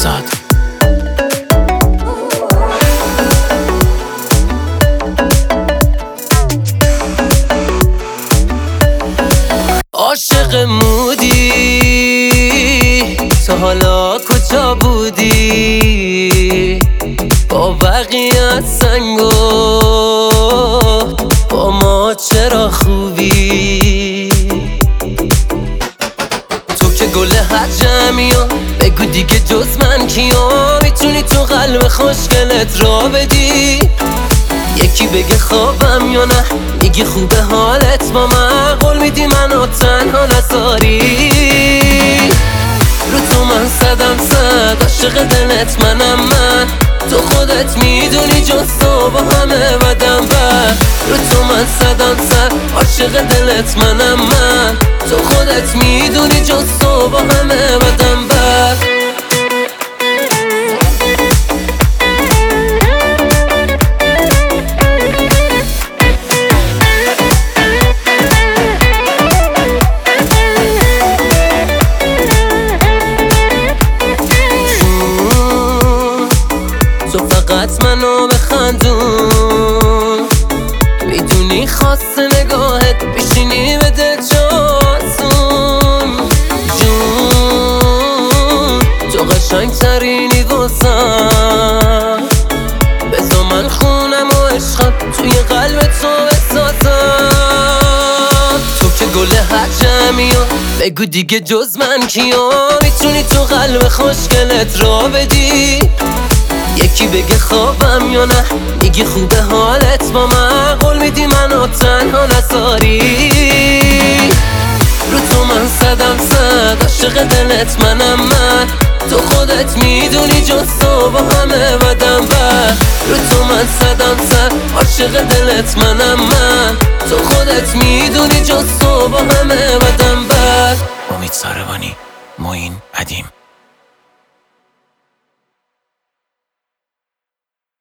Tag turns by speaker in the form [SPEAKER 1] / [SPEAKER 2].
[SPEAKER 1] صد. عاشق مودی تا حالا کجا بودی؟ با بقیه سنگو با ما چرا خوبی؟ تو که گل حجمی ها بگو دیگه جز من کیا میتونی تو قلب خوشگلت را بدی؟ یکی بگه خوابم یا نه میگی خوبه حالت با من قول میدی منو تنها نذاری رو تو من صدم صد عاشق دلت منم من تو خودت میدونی جز تو با همه بدم بر رو تو من صدم صد عاشق دلت منم من تو خودت میدونی جز تو با همه بدم بر تو فقط منو بخندون میدونی خواست نگاهت بشینی بده جاتون جون تو قشنگ ترینی واسم بذار من خونم و عشقم توی قلب تو بسازم تو که گل حجمی ها بگو دیگه جز من کیا میتونی تو قلب خوشگلت را بدی؟ یکی بگه خوابم یا نه میگی خوبه حالت با من قول میدی منو تنها نذاری رو تو من صدم صد عاشق دلت منم من تو خودت میدونی جز تو با همه بدم بر رو تو من صدم صد عاشق دلت منم من تو خودت میدونی جز تو با همه بدم بر.
[SPEAKER 2] امید ساروانی، معین ادیم.